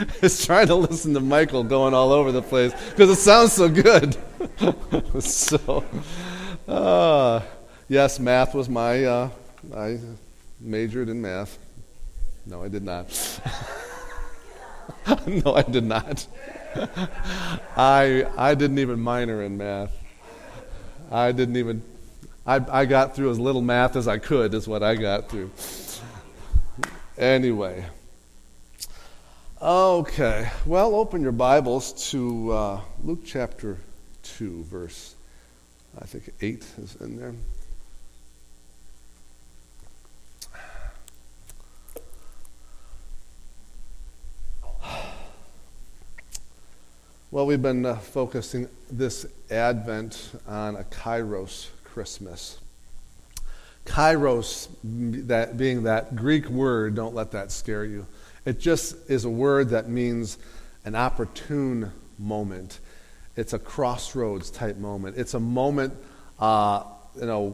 is trying to listen to Michael going all over the place because it sounds so good. So, yes, math was I majored in math. No, I did not. No, I did not. I didn't even minor in math. I got through as little math as I could is what I got through. Anyway. Okay. Well, open your Bibles to Luke chapter 2, verse, I think 8 is in there. Well, we've been focusing this Advent on a Kairos Christmas. Kairos, that being that Greek word, don't let that scare you. It just is a word that means an opportune moment. It's a crossroads type moment. It's a moment, for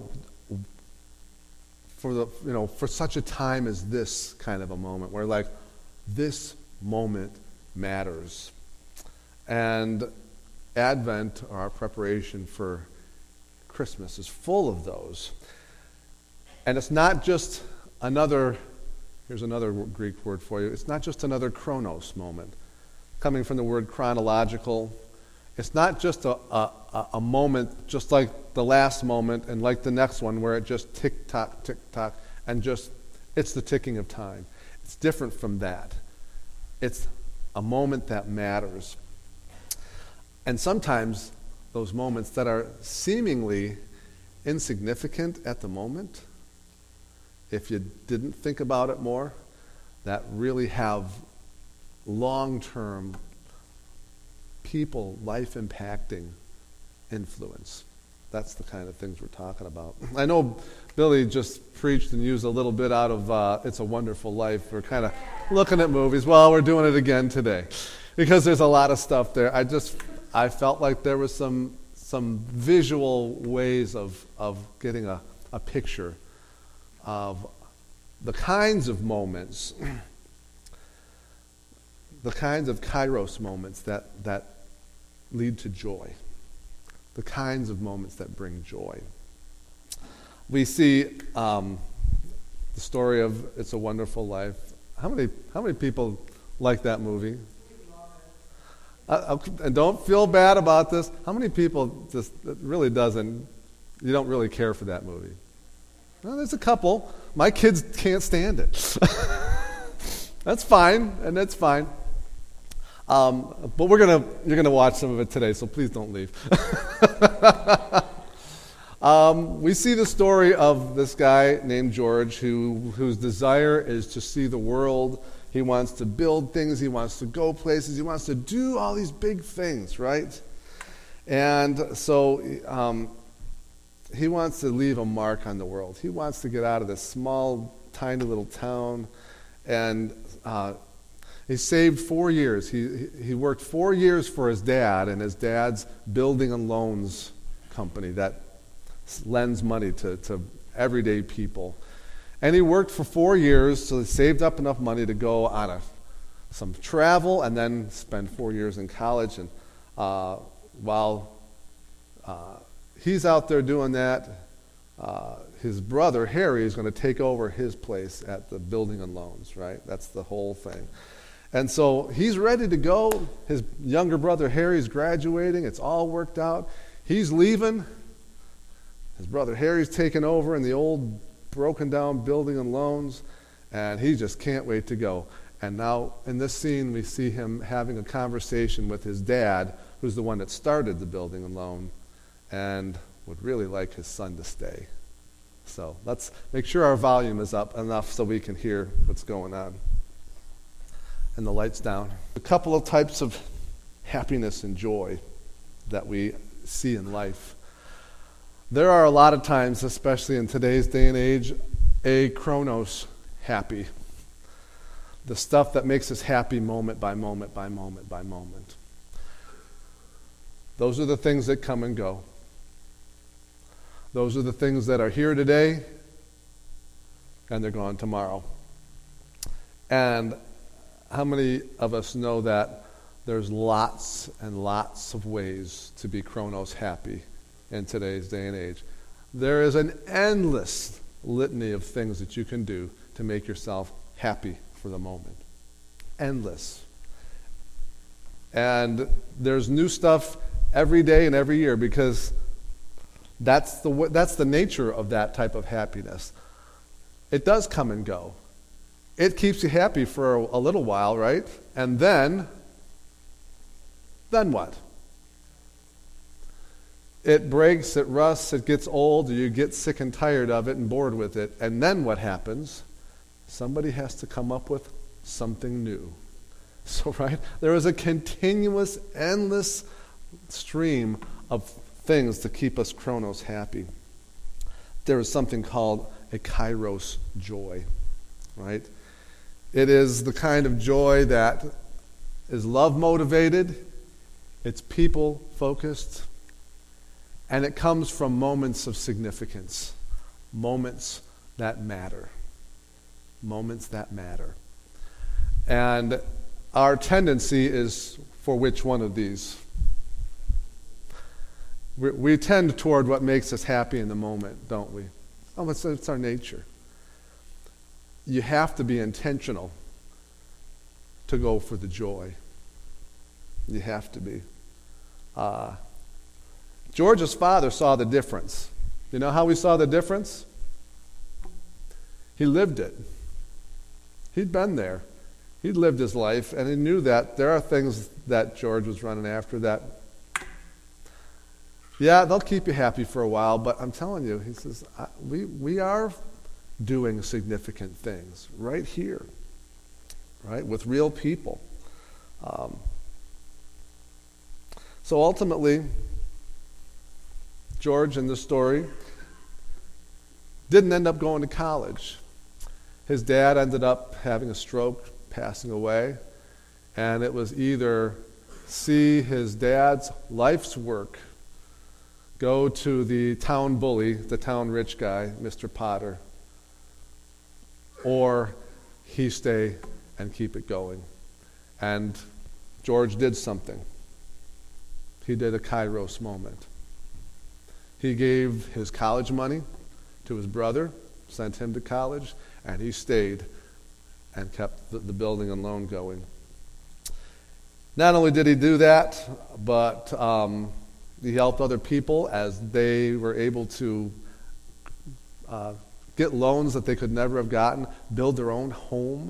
such a time as this kind of a moment where like this moment matters. And Advent, or our preparation for Christmas, is full of those. And it's not just here's another Greek word for you, it's not just another chronos moment, coming from the word chronological. It's not just a moment just like the last moment and like the next one where it just tick-tock, and just, it's the ticking of time. It's different from that. It's a moment that matters. And sometimes those moments that are seemingly insignificant at the moment, if you didn't think about it more, that really have long-term people, life-impacting influence. That's the kind of things we're talking about. I know Billy just preached and used a little bit out of It's a Wonderful Life. We're kind of looking at movies. Well, we're doing it again today because there's a lot of stuff there. I felt like there was some visual ways of getting a picture of the kinds of moments, the kinds of kairos moments that lead to joy, the kinds of moments that bring joy. We see the story of It's a Wonderful Life. How many people like that movie? And don't feel bad about this. How many people just you don't really care for that movie? Well, there's a couple. My kids can't stand it. That's fine, and that's fine. But you're gonna watch some of it today, so please don't leave. We see the story of this guy named George whose desire is to see the world. He wants to build things. He wants to go places. He wants to do all these big things, right? And so he wants to leave a mark on the world. He wants to get out of this small, tiny little town. And he saved 4 years. He worked 4 years for his dad and his dad's building and loans company that lends money to everyday people. And he worked for 4 years, so he saved up enough money to go on some travel and then spend 4 years in college. And while he's out there doing that, his brother, Harry, is going to take over his place at the building and loans, right? That's the whole thing. And so he's ready to go. His younger brother, Harry's graduating. It's all worked out. He's leaving. His brother, Harry's taking over in the old broken down building and loans, and he just can't wait to go. And now in this scene we see him having a conversation with his dad, who's the one that started the building and loan, and would really like his son to stay. So let's make sure our volume is up enough so we can hear what's going on. And the lights down. A couple of types of happiness and joy that we see in life. There are a lot of times, especially in today's day and age, a chronos happy. The stuff that makes us happy moment by moment by moment by moment. Those are the things that come and go. Those are the things that are here today and they're gone tomorrow. And How many of us know that there's lots and lots of ways to be chronos happy in today's day and age? There is an endless litany of things that you can do to make yourself happy for the moment. Endless. And there's new stuff every day and every year, because that's the nature of that type of happiness. It does come and go. It keeps you happy for a little while, right? And then what? It breaks, it rusts, it gets old, or you get sick and tired of it and bored with it. And then what happens? Somebody has to come up with something new. So, right, there is a continuous, endless stream of things to keep us chronos happy. There is something called a kairos joy, right? It is the kind of joy that is love motivated, it's people focused, and it comes from moments of significance, moments that matter. Moments that matter. And our tendency is for which one of these? We tend toward what makes us happy in the moment, don't we? Oh, it's our nature. You have to be intentional to go for the joy. You have to be. George's father saw the difference. You know how he saw the difference? He lived it. He'd been there. He'd lived his life, and he knew that there are things that George was running after that, yeah, they'll keep you happy for a while, but I'm telling you, he says, we are doing significant things right here, right, with real people. So ultimately, George in this story didn't end up going to college. His dad ended up having a stroke, passing away, and it was either see his dad's life's work go to the town bully, the town rich guy, Mr. Potter, or he stay and keep it going. And George did something. He did a kairos moment. He gave his college money to his brother, sent him to college, and he stayed and kept the building and loan going. Not only did he do that, but he helped other people as they were able to get loans that they could never have gotten, build their own home,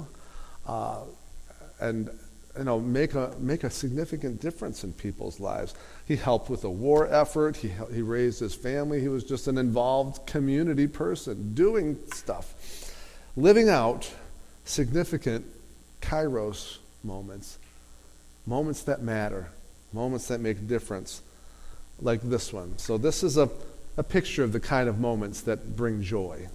and make a significant difference in people's lives. He helped with the war effort. He raised his family. He was just an involved community person, doing stuff, living out significant kairos moments, moments that matter, moments that make a difference, like this one. So this is a picture of the kind of moments that bring joy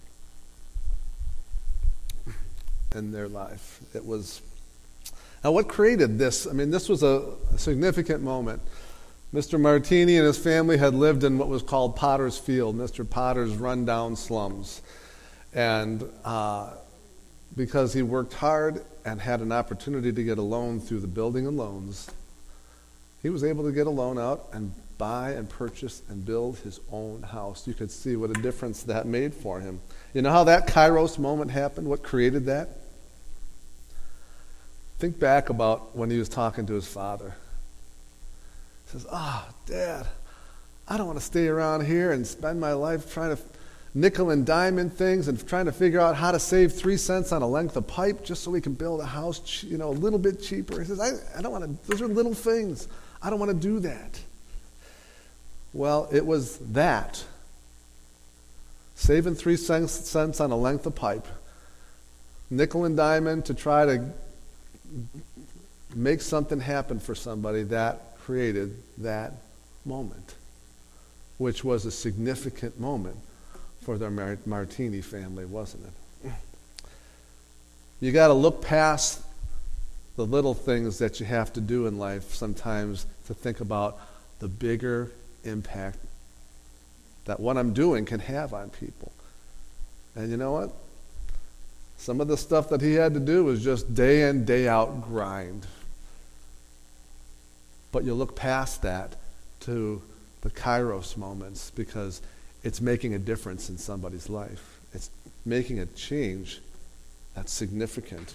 in their life. It was. Now, what created this? I mean, this was a significant moment. Mr. Martini and his family had lived in what was called Potter's Field, Mr. Potter's rundown slums. And because he worked hard and had an opportunity to get a loan through the building and loans, he was able to get a loan out and buy and purchase and build his own house. You could see what a difference that made for him. You know how that kairos moment happened? What created that? Think back about when he was talking to his father. He says, Dad, I don't want to stay around here and spend my life trying to nickel and dime things and trying to figure out how to save 3 cents on a length of pipe just so we can build a house, a little bit cheaper. He says, I don't want to, those are little things. I don't want to do that. Well, it was that. Saving 3 cents on a length of pipe, nickel and dime to try to make something happen for somebody that created that moment, which was a significant moment for the Martini family, wasn't it? You got to look past the little things that you have to do in life sometimes to think about the bigger impact that what I'm doing can have on people. And you know what? Some of the stuff that he had to do was just day in, day out grind. But you look past that to the Kairos moments because it's making a difference in somebody's life. It's making a change that's significant.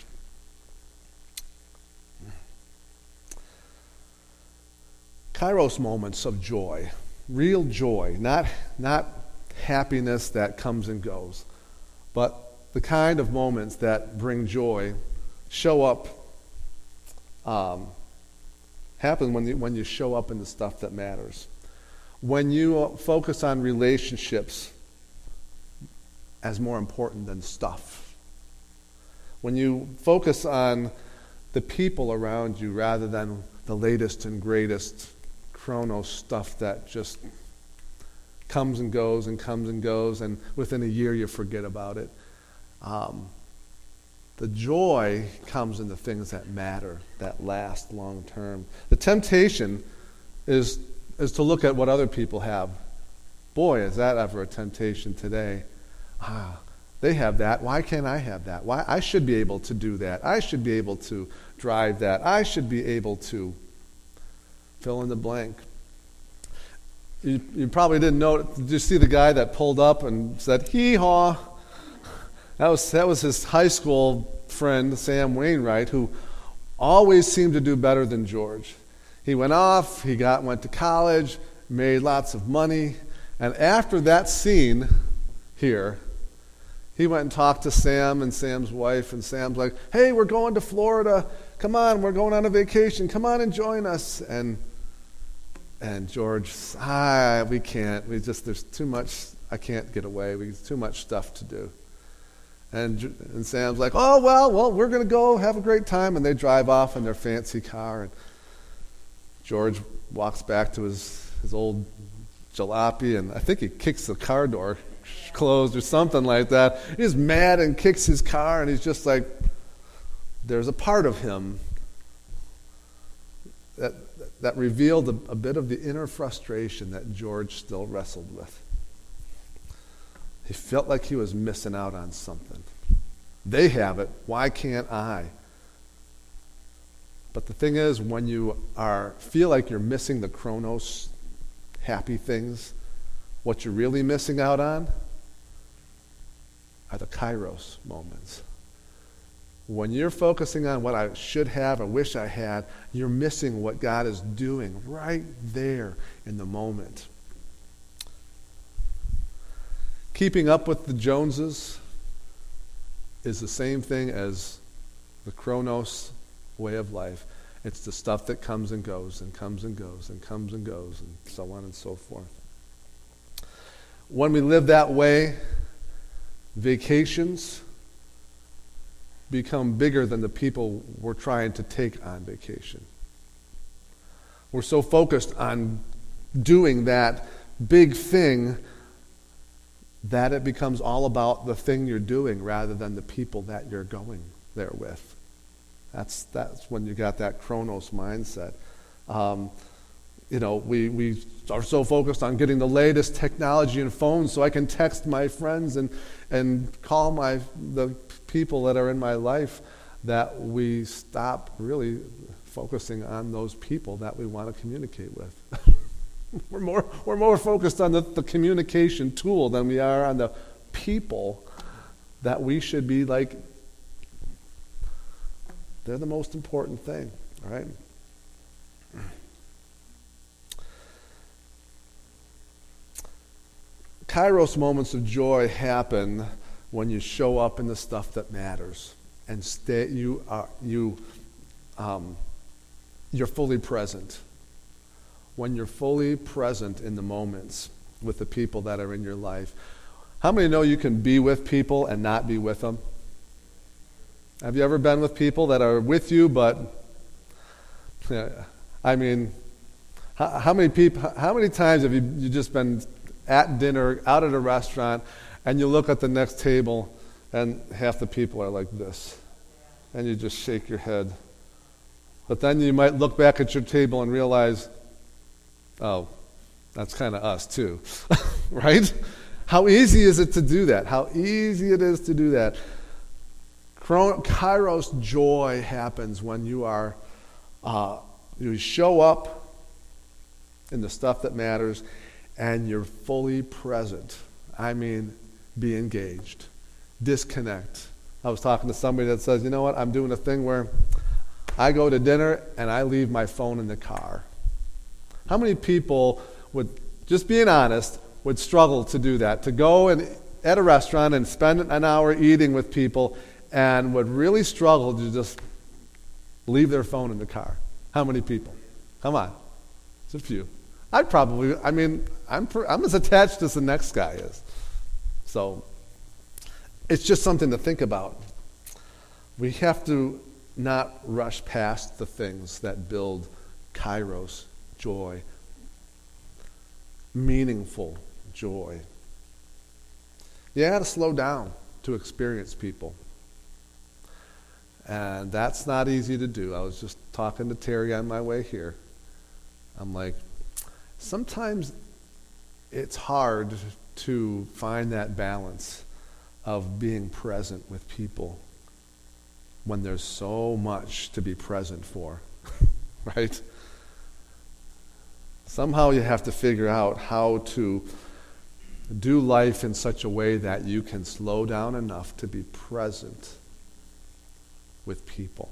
Kairos moments of joy, real joy, not happiness that comes and goes, but the kind of moments that bring joy show up, happen when you show up in the stuff that matters. When you focus on relationships as more important than stuff. When you focus on the people around you rather than the latest and greatest chronos stuff that just comes and goes and comes and goes, and within a year you forget about it. The joy comes in the things that matter, that last long term. The temptation is to look at what other people have. Boy, is that ever a temptation today. They have that. Why can't I have that? Why I should be able to do that. I should be able to drive that. I should be able to fill in the blank. You probably didn't know. Did you see the guy that pulled up and said, hee-haw? That was his high school friend, Sam Wainwright, who always seemed to do better than George. He went off, went to college, made lots of money, and after that scene here, he went and talked to Sam and Sam's wife, and Sam's like, hey, we're going to Florida. Come on, we're going on a vacation. Come on and join us. And George, we can't. There's too much. I can't get away. There's too much stuff to do. And Sam's like, oh, well, we're going to go have a great time. And they drive off in their fancy car. And George walks back to his old jalopy, and I think he kicks the car door closed or something like that. He's mad and kicks his car, and he's just like, there's a part of him that revealed a bit of the inner frustration that George still wrestled with. He felt like he was missing out on something. They have it. Why can't I? But the thing is, when you feel like you're missing the chronos happy things, what you're really missing out on are the kairos moments. When you're focusing on what I should have or wish I had, you're missing what God is doing right there in the moment. Keeping up with the Joneses is the same thing as the chronos way of life. It's the stuff that comes and goes and comes and goes and comes and goes and so on and so forth. When we live that way, vacations become bigger than the people we're trying to take on vacation. We're so focused on doing that big thing that it becomes all about the thing you're doing rather than the people that you're going there with. That's when you got that chronos mindset. We are so focused on getting the latest technology and phones so I can text my friends and call the people that are in my life that we stop really focusing on those people that we want to communicate with. We're more focused on the communication tool than we are on the people that we should be like. They're the most important thing, all right? Kairos moments of joy happen when you show up in the stuff that matters and you're fully present. When you're fully present in the moments with the people that are in your life. How many know you can be with people and not be with them? Have you ever been with people that are with you, but how many times have you just been at dinner, out at a restaurant, and you look at the next table, and half the people are like this, and you just shake your head. But then you might look back at your table and realize, oh, that's kind of us too, right? How easy is it to do that? How easy it is to do that. Kairos joy happens when you show up in the stuff that matters and you're fully present. I mean, be engaged. Disconnect. I was talking to somebody that says, you know what, I'm doing a thing where I go to dinner and I leave my phone in the car. How many people would, just being honest, would struggle to do that? To go at a restaurant and spend an hour eating with people and would really struggle to just leave their phone in the car. How many people? Come on. It's a few. I'm as attached as the next guy is. So it's just something to think about. We have to not rush past the things that build kairos, joy, meaningful joy. You got to slow down to experience people. And that's not easy to do. I was just talking to Terry on my way here. I'm like, sometimes it's hard to find that balance of being present with people when there's so much to be present for, right? Somehow you have to figure out how to do life in such a way that you can slow down enough to be present with people.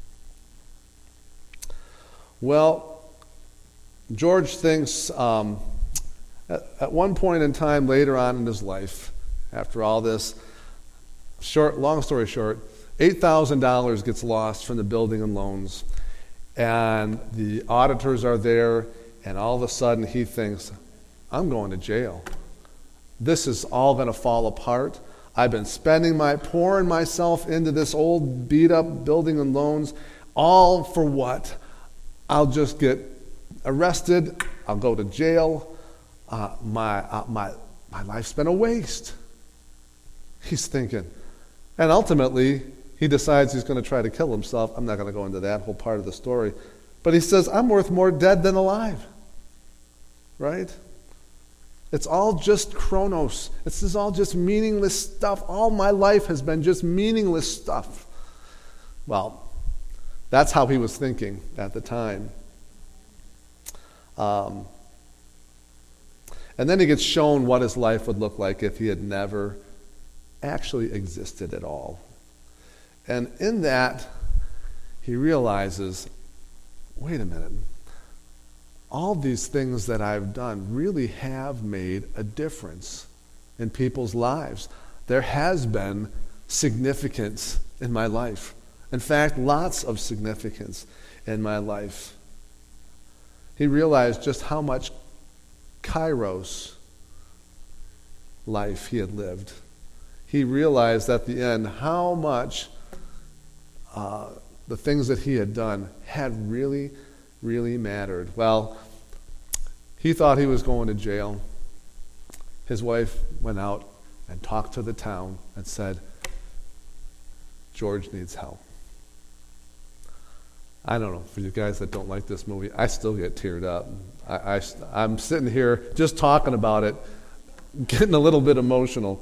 Well, George thinks at one point in time later on in his life, after all this, long story short, $8,000 gets lost from the building and loans, and the auditors are there, and all of a sudden he thinks, I'm going to jail. This is all going to fall apart. I've been pouring myself into this old beat-up building and loans, all for what? I'll just get arrested. I'll go to jail. My life's been a waste. He's thinking. And ultimately, he decides he's going to try to kill himself. I'm not going to go into that whole part of the story. But he says, I'm worth more dead than alive. Right? It's all just chronos. This is all just meaningless stuff. All my life has been just meaningless stuff. Well, that's how he was thinking at the time. And then he gets shown what his life would look like if he had never actually existed at all. And in that, he realizes, wait a minute. All these things that I've done really have made a difference in people's lives. There has been significance in my life. In fact, lots of significance in my life. He realized just how much kairos life he had lived. He realized at the end how much the things that he had done had really, really mattered. Well, he thought he was going to jail. His wife went out and talked to the town and said, George needs help. I don't know, for you guys that don't like this movie, I still get teared up. I'm sitting here just talking about it, getting a little bit emotional.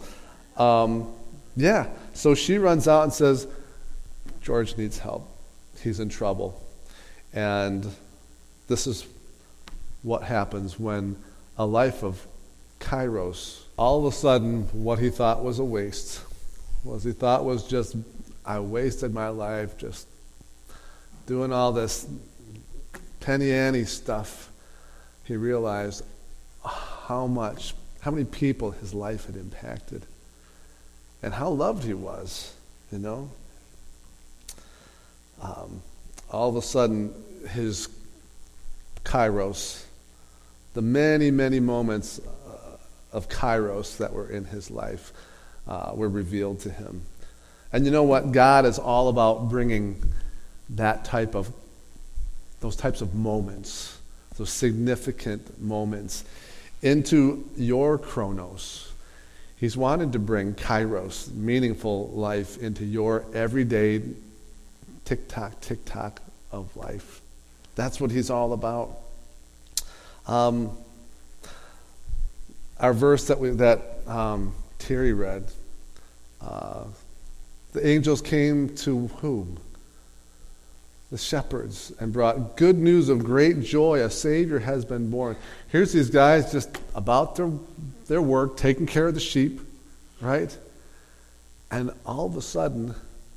So she runs out and says, George needs help. He's in trouble. And this is what happens when a life of kairos, all of a sudden what he thought was a waste, just, I wasted my life just doing all this penny ante stuff. He realized how many people his life had impacted and how loved he was, you know. All of a sudden, his kairos, the many, many moments of kairos that were in his life were revealed to him. And you know what? God is all about bringing those types of moments, those significant moments, into your chronos. He's wanted to bring kairos, meaningful life, into your everyday tick-tock of life. That's what he's all about. Our verse that Terry read, The angels came to whom? The shepherds, and brought good news of great joy. A Savior has been born. Here's these guys just about their work, taking care of the sheep, right? And all of a sudden,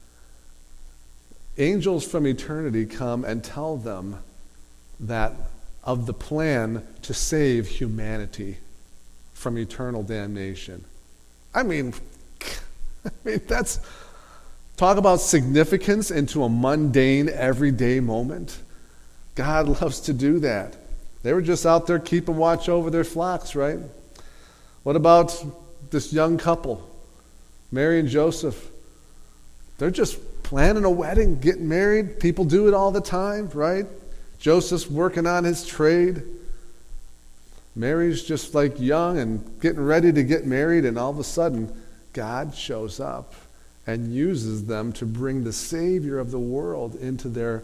angels from eternity come and tell them that of the plan to save humanity from eternal damnation. I mean, that's... Talk about significance into a mundane, everyday moment. God loves to do that. They were just out there keeping watch over their flocks, right? What about this young couple, Mary and Joseph? They're just planning a wedding, getting married. People do it all the time, right? Joseph's working on his trade. Mary's just like young and getting ready to get married, and all of a sudden, God shows up and uses them to bring the Savior of the world into their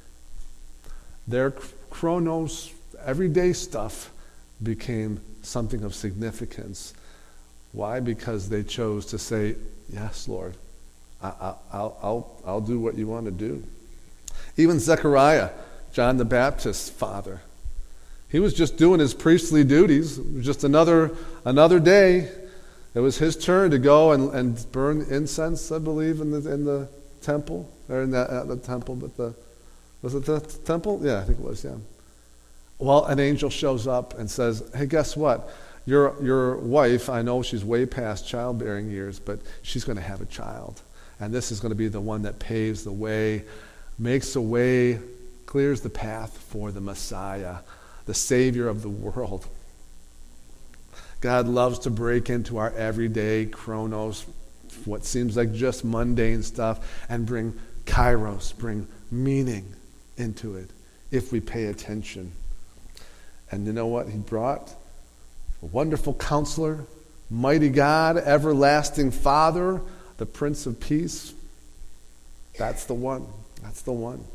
chronos, everyday stuff became something of significance. Why? Because they chose to say, yes, Lord, I'll do what you want to do. Even Zechariah, John the Baptist's father, he was just doing his priestly duties. It was just another day. It was his turn to go and burn incense, I believe, in the temple, or in the temple, but was it the temple? Yeah, I think it was. Yeah. Well, an angel shows up and says, "Hey, guess what? Your wife, I know she's way past childbearing years, but she's going to have a child, and this is going to be the one that paves the way, makes the way, clears the path for the Messiah, the Savior of the world." God loves to break into our everyday chronos, what seems like just mundane stuff, and bring kairos, bring meaning into it if we pay attention. And you know what? He brought a wonderful counselor, mighty God, everlasting Father, the Prince of Peace. That's the one. That's the one.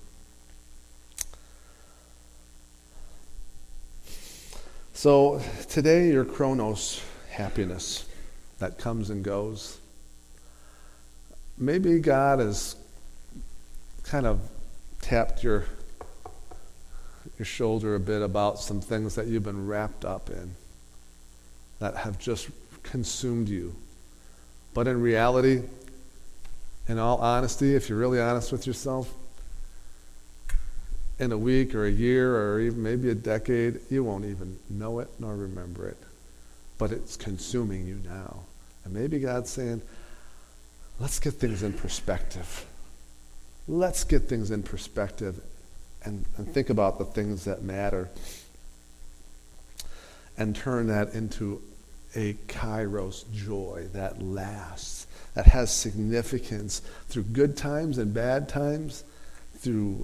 So today, your chronos happiness that comes and goes. Maybe God has kind of tapped your shoulder a bit about some things that you've been wrapped up in that have just consumed you. But in reality, in all honesty, if you're really honest with yourself, in a week or a year or even maybe a decade, you won't even know it nor remember it. But it's consuming you now. And maybe God's saying, let's get things in perspective. Let's get things in perspective and think about the things that matter and turn that into a kairos joy that lasts, that has significance through good times and bad times, through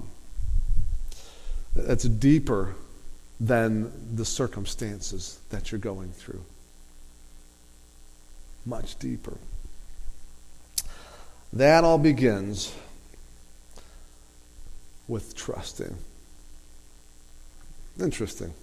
that's deeper than the circumstances that you're going through. Much deeper. That all begins with trusting. Interesting.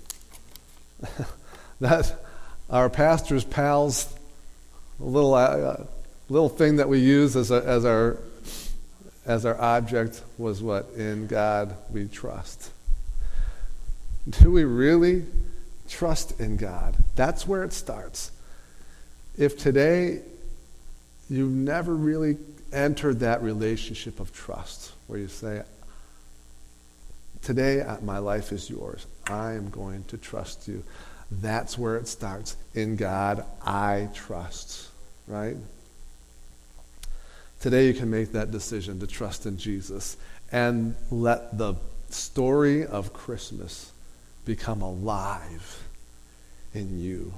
That our pastor's pals, a little thing that we use as our object was what? In God we trust. Do we really trust in God? That's where it starts. If today you've never really entered that relationship of trust, where you say, today my life is yours. I am going to trust you. That's where it starts. In God I trust, right? Today you can make that decision to trust in Jesus and let the story of Christmas become alive in you.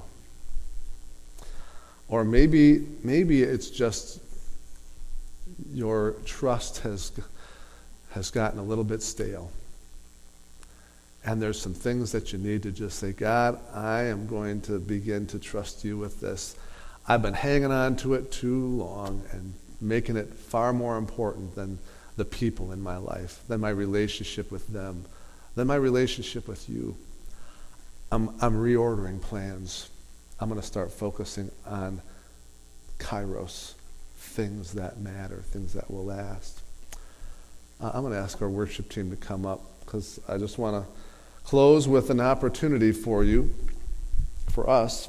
Or maybe it's just your trust has gotten a little bit stale. And there's some things that you need to just say, God, I am going to begin to trust you with this. I've been hanging on to it too long and making it far more important than the people in my life, than my relationship with them, than my relationship with you. I'm reordering plans. I'm going to start focusing on kairos things that matter, things that will last. I'm going to ask our worship team to come up because I just want to close with an opportunity for you, for us,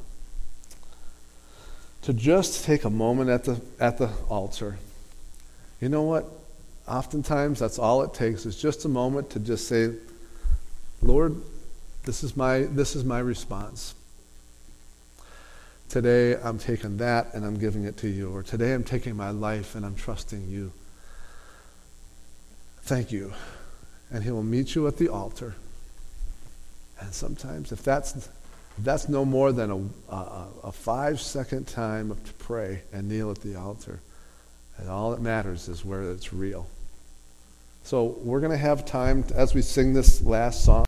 to just take a moment at the altar. You know what? Oftentimes that's all it takes is just a moment to just say, Lord, this is my response. Today I'm taking that and I'm giving it to you. Or today I'm taking my life and I'm trusting you. Thank you. And he will meet you at the altar. And sometimes if that's no more than a 5-second time to pray and kneel at the altar, and all that matters is where it's real. So we're going to have time as we sing this last song.